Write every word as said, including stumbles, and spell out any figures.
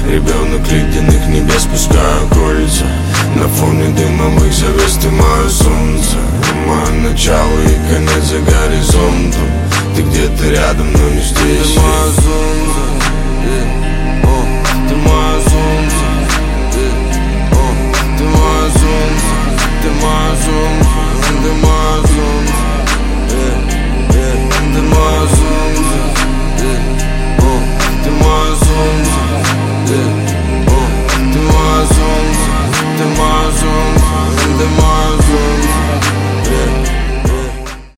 Ребенок ледяных небес, пускаю кольца. На фоне дымовых завес ты мое солнце, мое начало и конец